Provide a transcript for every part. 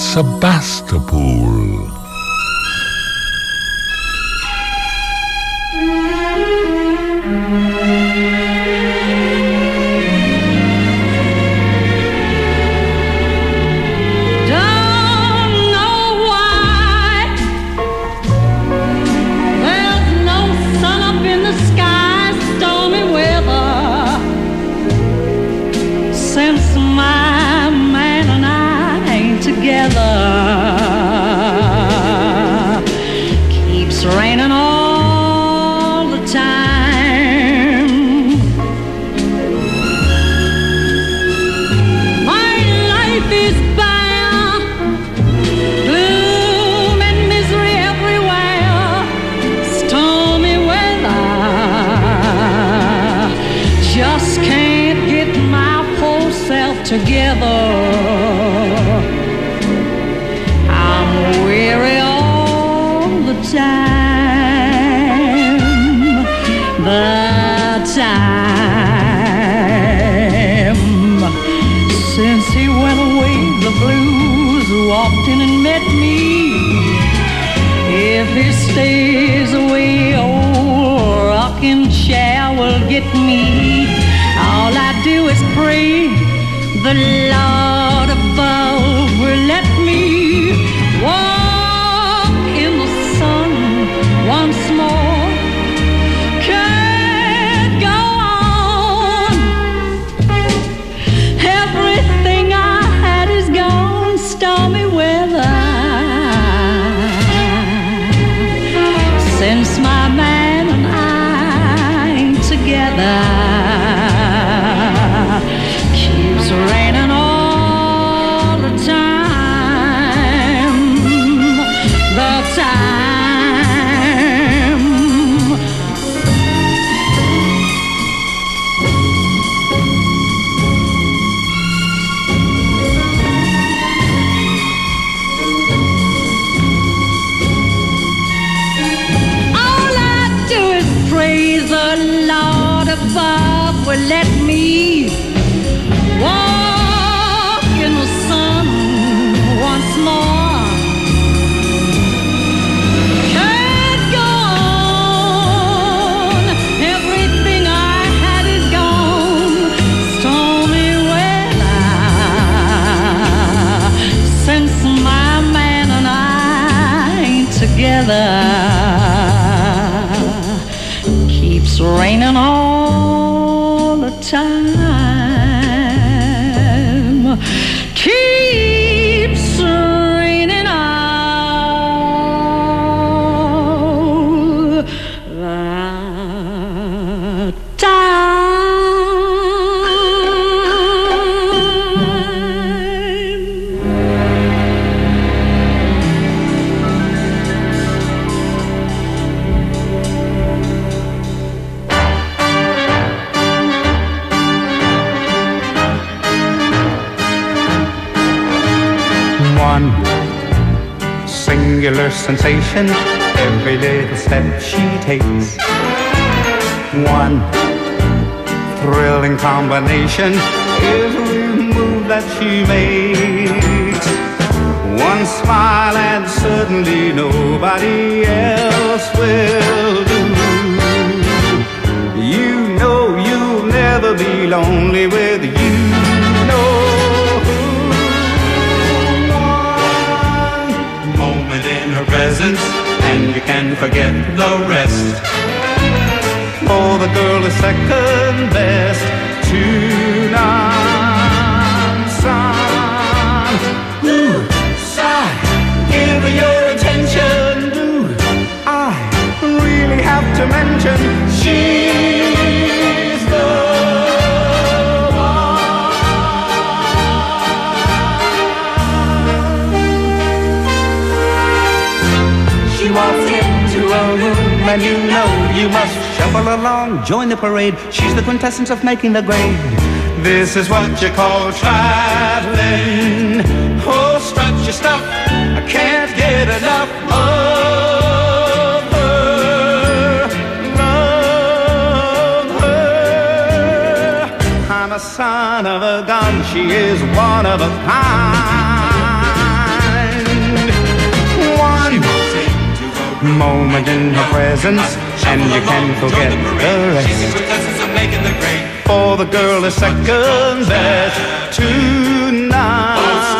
Sebastopol. Keeps raining all the time. My life is bare, gloom and misery everywhere, stormy weather. Just can't get my whole self together. Weary all the time, since he went away, the blues walked in and met me. If he stays away, old rocking chair will get me. All I do is pray the Lord above will let me walk in the sun once more. Can't go on. Everything I had is gone. Stormy weather. Since my man and I ain't together, keeps raining all the time. The time. All I do is praise the Lord above will let me walk in the sun once more. Can't go on. Everything I had is gone. Stormy weather. Since my man and I ain't together, keeps raining all the time. Keeps raining all the time. One singular sensation every little step she takes. One thrilling combination every move that she makes. One smile and suddenly nobody else will do. You know you'll never be lonely with you. In her presence, and you can forget the rest. Oh, the girl is second best to none. Son, ooh, sigh, give her your attention. Do I really have to mention she's the walks into a room and you know you must shuffle along, join the parade. She's the quintessence of making the grade. This is what you call traveling. Oh, strut your stuff, I can't get enough of her. Love her. I'm a son of a gun, she is one of a kind. moment in her presence, and you can forget the rest. For the girl is second best to none.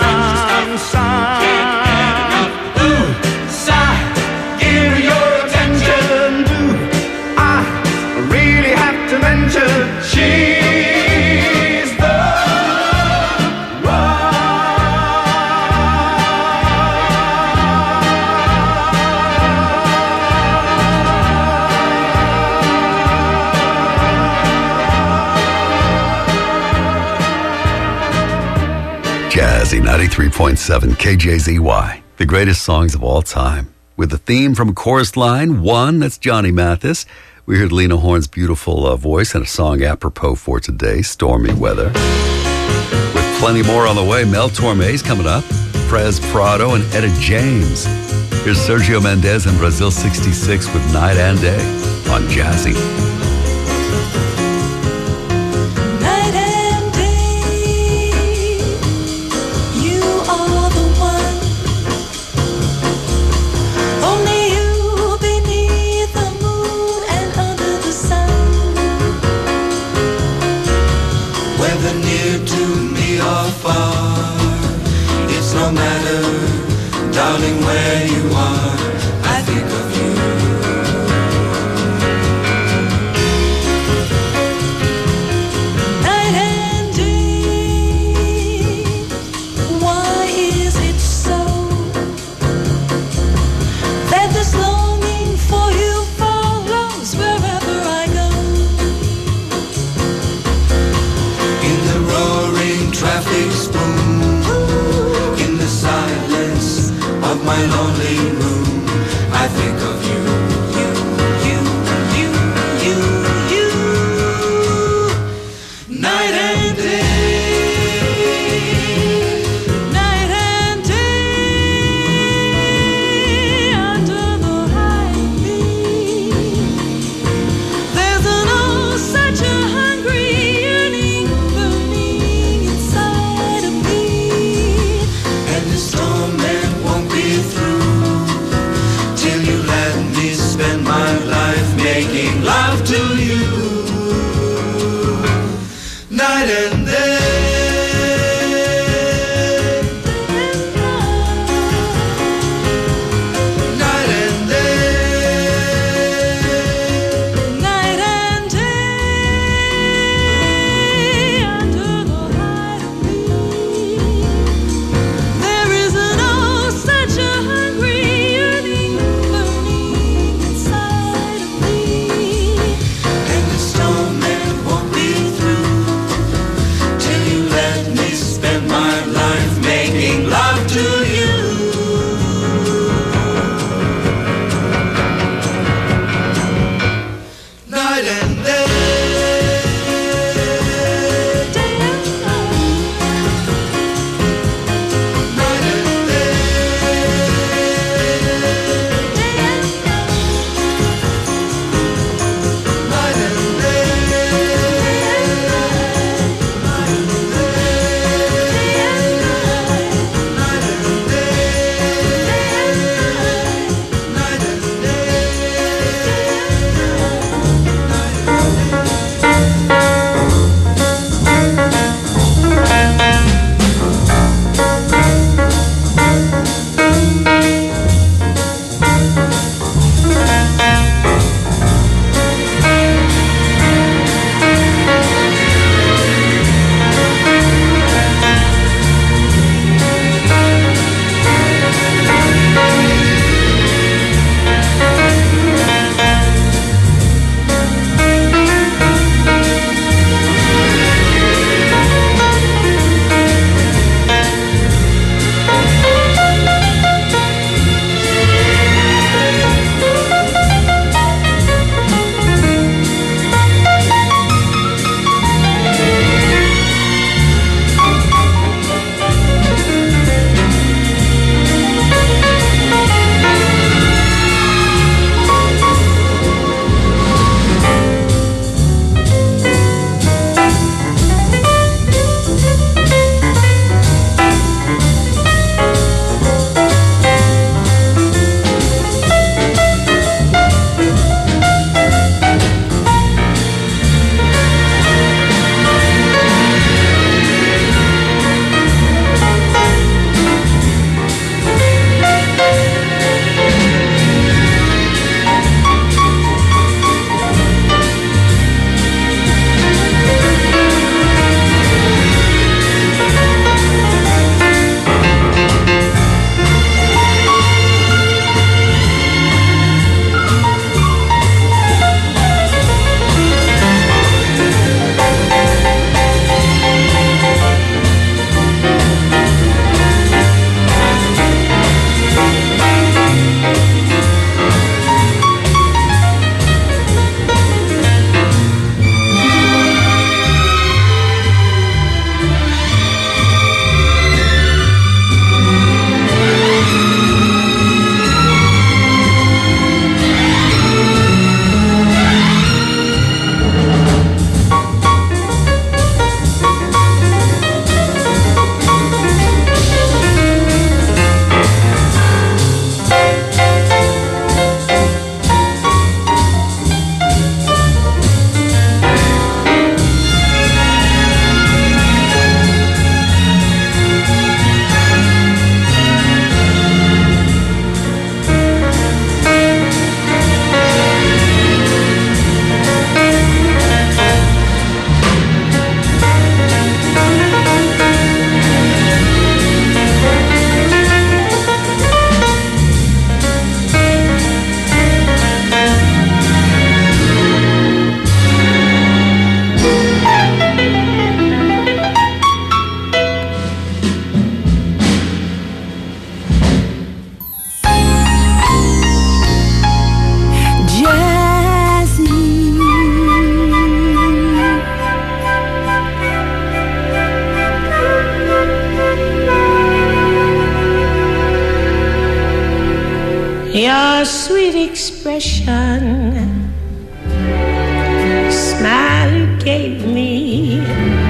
She's the one. Jazzy 93.7 KJZY, the greatest songs of all time. With the theme from Chorus Line 1, that's Johnny Mathis. We heard Lena Horne's beautiful voice and a song apropos for today, Stormy Weather. With plenty more on the way, Mel Torme's coming up, Prez Prado and Etta James. Here's Sergio Mendes and Brazil 66 with Night and Day on Jazzy. Night and day, you are the one. Only you beneath the moon and under the sun. Whether near to me or far, it's no matter, darling, where you are, I think of you. Night and day, why is it so that this longing for you follows wherever I go? In the roaring traffic's boom, in the silence of my lonely room, I think of you. Night and day, Night and day, under the high beam, there's an oh such a hungry yearning burning inside of me. and the storm it won't be through Your sweet expression, smile you gave me,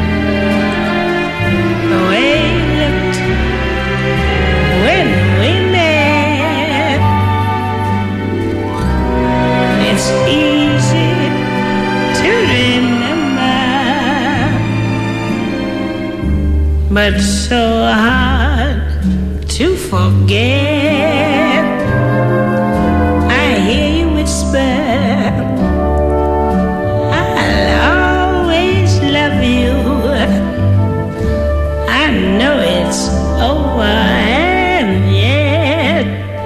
the way you looked when we met. It's easy to remember, but so hard to forget. I hear you whisper, I'll always love you. I know it's over and yet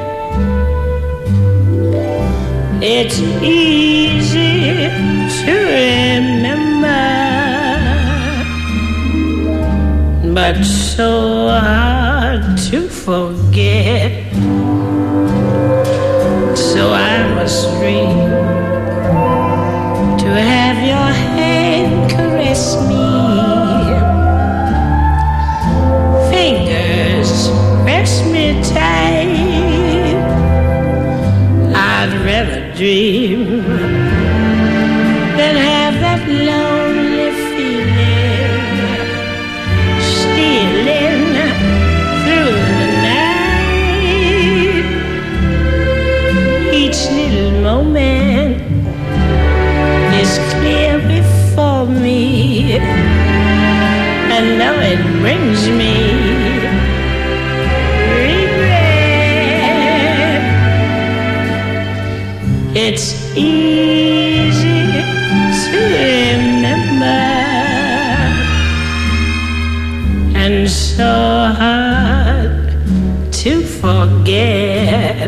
it's easy to remember, but so hard to forget. So I must dream to have your hand caress me, fingers press me tight. I'd rather dream than have that lonely feeling stealing through the night. Each little moment is clear before me, and though it brings me regret, it's easy to remember and so hard to forget.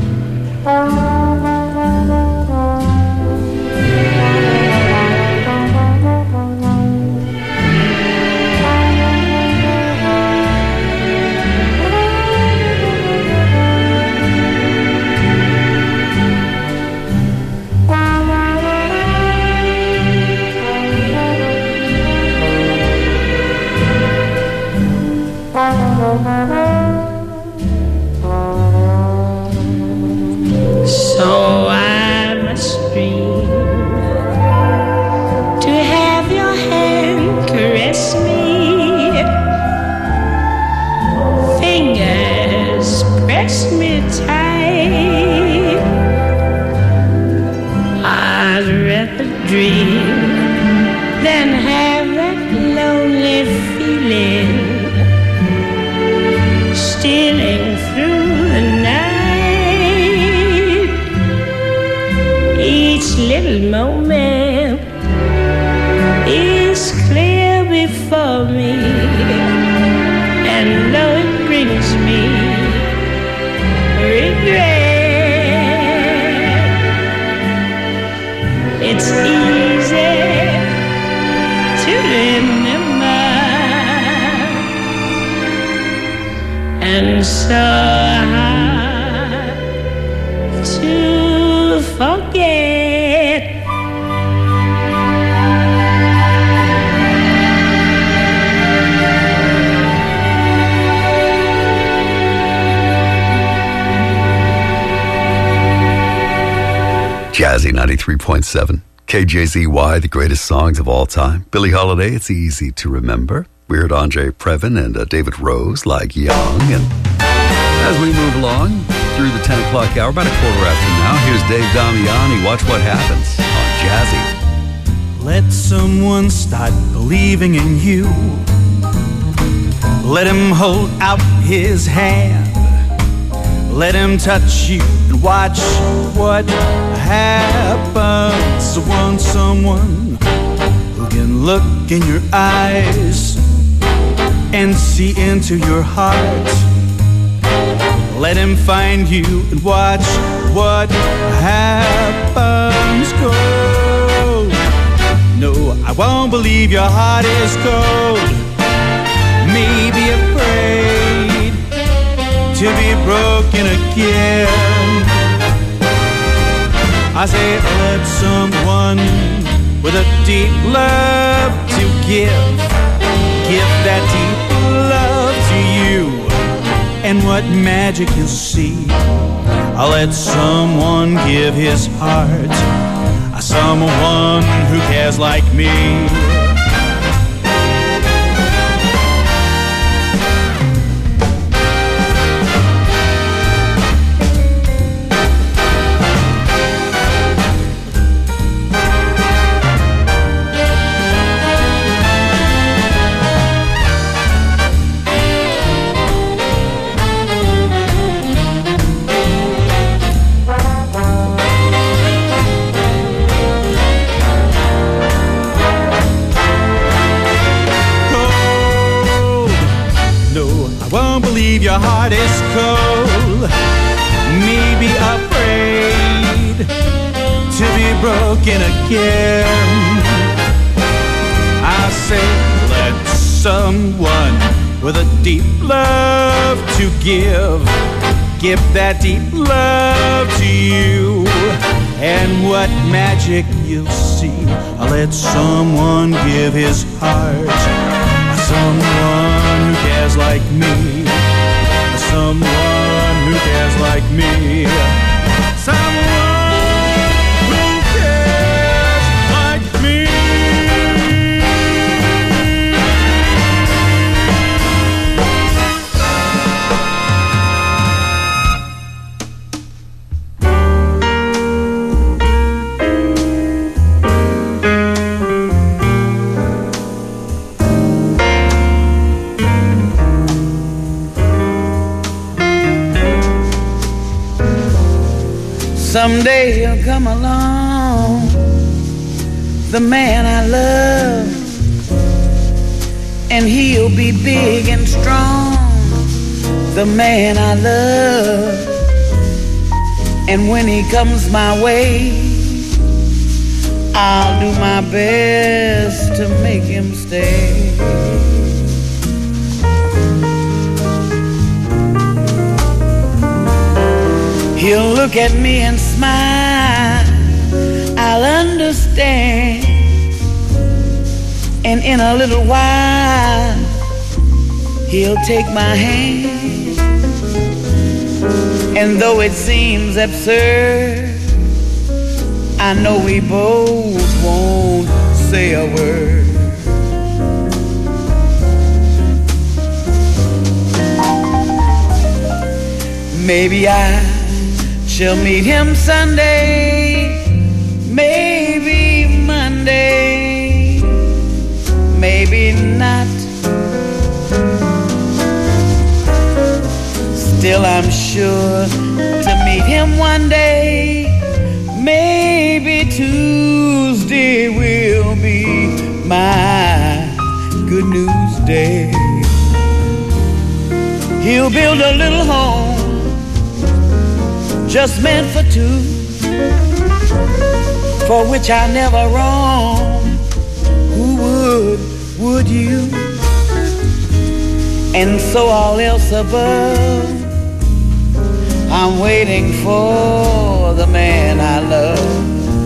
So I must dream to have your hand caress me, fingers press me tight. I'd rather dream than have that lonely feeling stealing through the night. Each little moment is clear before me, and though it brings me regret, it's easy to remember and so hard to forget. Jazzy 93.7. KJZY, the greatest songs of all time. Billie Holiday, It's Easy to Remember. We heard Andre Previn and David Rose, Like Young. And as we move along through the 10 o'clock hour, about a quarter after now, here's Dave Damiani. Watch what happens on Jazzy. Let someone start believing in you. Let him hold out his hand. Let him touch you and watch what happens. I want someone who can look in your eyes and see into your heart. Let him find you and watch what happens. Go. No, I won't believe your heart is cold. Maybe afraid to be broken again. I say let someone with a deep love to give that deep love to you, and what magic you'll see. I'll let someone give his heart, someone who cares like me. Your heart is cold, maybe afraid to be broken again. I say, let someone with a deep love to give that deep love to you. And what magic you'll see, I'll let someone give his heart, someone who cares like me. Someone who cares like me. Someone who cares like me. Someday he'll come along, the man I love, and he'll be big and strong, the man I love. And when he comes my way, I'll do my best to make him stay. He'll look at me and smile, I'll understand. And in a little while, he'll take my hand. And though it seems absurd, I know we both won't say a word. Maybe I shall meet him Sunday, maybe Monday, maybe not. Still I'm sure to meet him one day. Maybe Tuesday will be my good news day. He'll build a little home just meant for two, for which I never wrong. Who would you? And so all else above, I'm waiting for the man I love.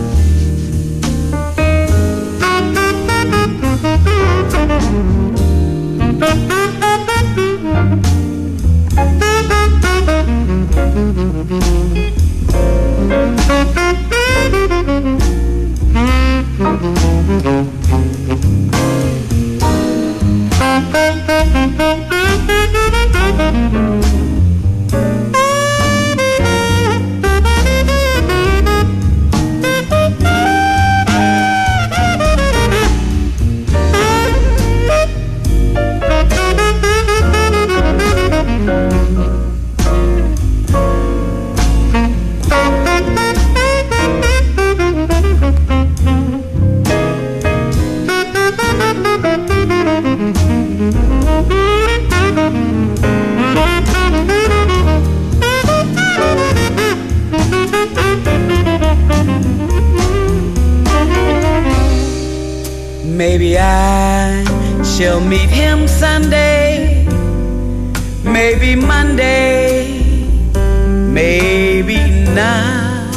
Maybe I shall meet him Sunday, maybe Monday, maybe not.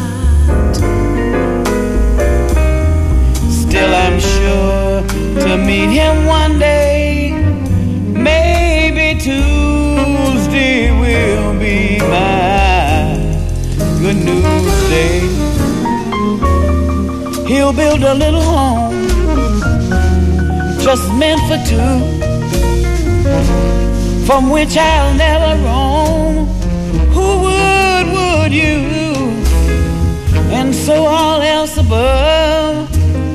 Still I'm sure to meet him one day. Maybe Tuesday will be my new day. He'll build a little home just meant for two, from which I'll never roam. Who would you? And so all else above,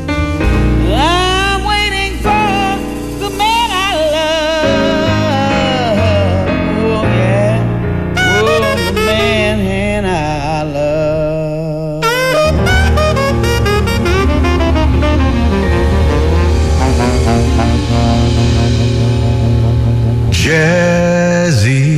I'm waiting for the man I love. Oh yeah, oh the man I love. Jazzy.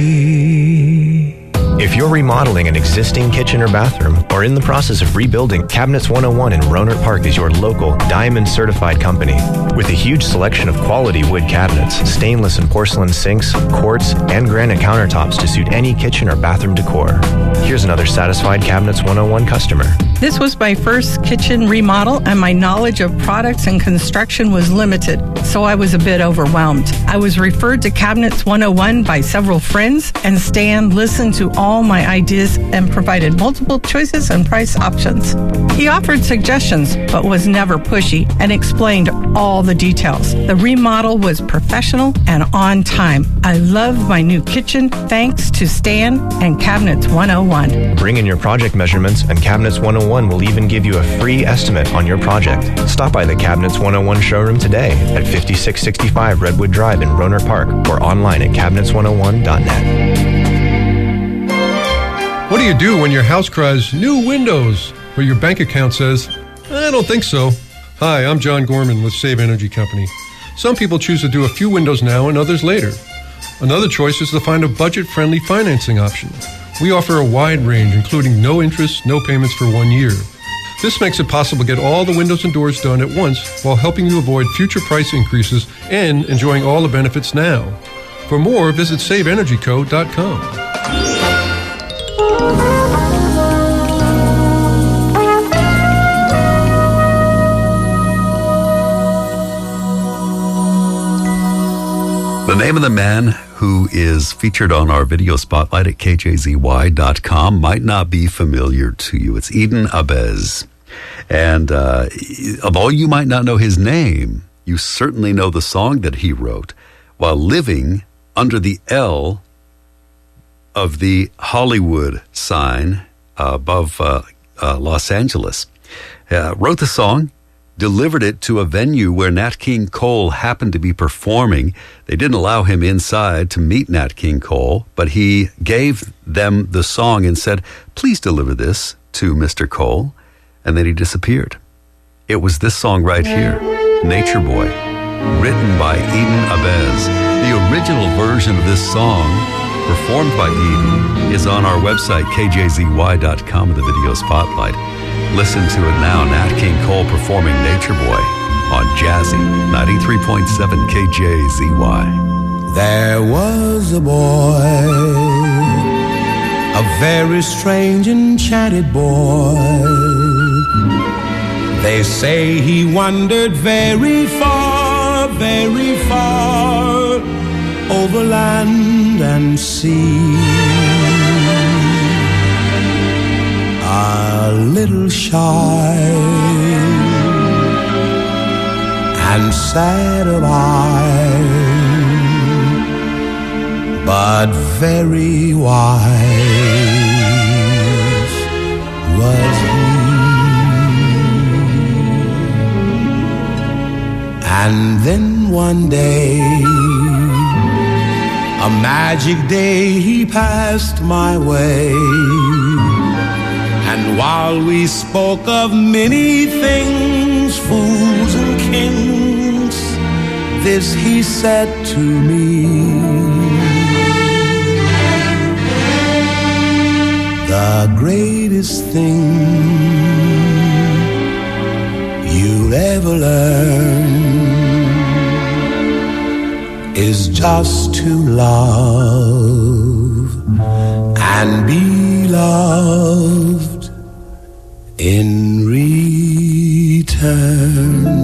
If you're remodeling an existing kitchen or bathroom or in the process of rebuilding, Cabinets 101 in Rohnert Park is your local Diamond certified company. With a huge selection of quality wood cabinets, stainless and porcelain sinks, quartz, and granite countertops to suit any kitchen or bathroom decor. Here's another satisfied Cabinets 101 customer. This was my first kitchen remodel, and my knowledge of products and construction was limited, so I was a bit overwhelmed. I was referred to Cabinets 101 by several friends, and Stan listened to all my ideas and provided multiple choices and price options. He offered suggestions, but was never pushy, and explained all the details. The remodel was professional and on time. I love my new kitchen thanks to Stan and Cabinets 101. Bring in your project measurements, and Cabinets 101 will even give you a free estimate on your project. Stop by the Cabinets 101 showroom today at 5665 Redwood Drive in Rohnert Park or online at cabinets101.net. What do you do when your house cries, "New windows," but your bank account says, "I don't think so"? Hi, I'm John Gorman with Save Energy Company. Some people choose to do a few windows now and others later. Another choice is to find a budget-friendly financing option. We offer a wide range, including no interest, no payments for 1 year. This makes it possible to get all the windows and doors done at once while helping you avoid future price increases and enjoying all the benefits now. For more, visit SaveEnergyCo.com. The name of the man who is featured on our video spotlight at kjzy.com might not be familiar to you. It's Eden Abez. And although you might not know his name, you certainly know the song that he wrote while living under the L of the Hollywood sign above Los Angeles. Wrote the song, delivered it to a venue where Nat King Cole happened to be performing. They didn't allow him inside to meet Nat King Cole, but he gave them the song and said, "Please deliver this to Mr. Cole." And then he disappeared. It was this song right here, Nature Boy, written by Eden Abez. The original version of this song, performed by Eden, is on our website, kjzy.com, in the video spotlight. Listen to it now, Nat King Cole performing Nature Boy on Jazzy 93.7 KJZY. There was a boy, a very strange enchanted boy. They say he wandered very far over land and sea. A little shy and sad of eye, but very wise was he. And then one day, a magic day, he passed my way. And while we spoke of many things, fools and kings, this he said to me: the greatest thing you'll ever learn is just to love and be loved in return.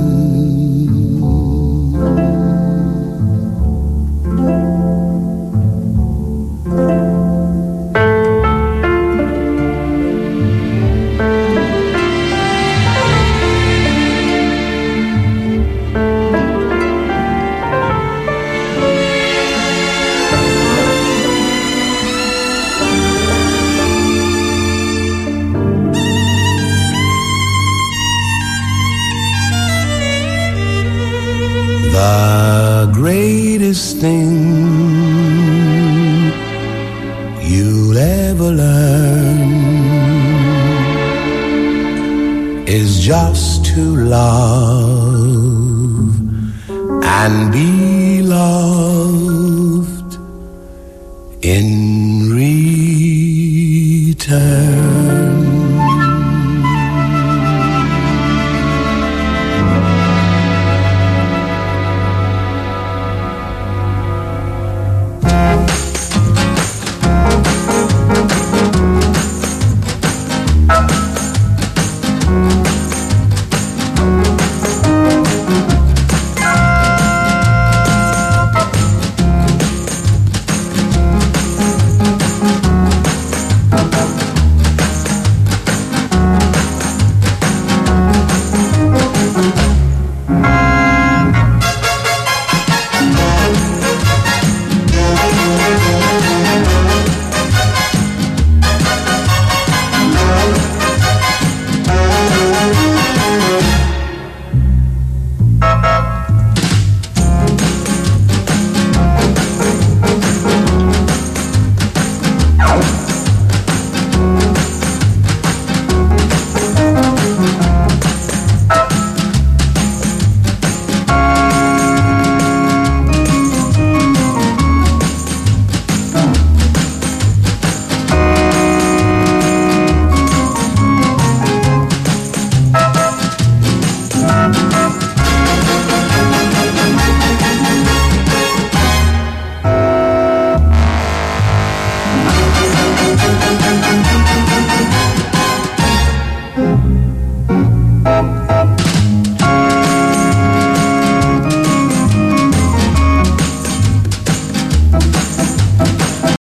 ever learn is just to love and be loved in return.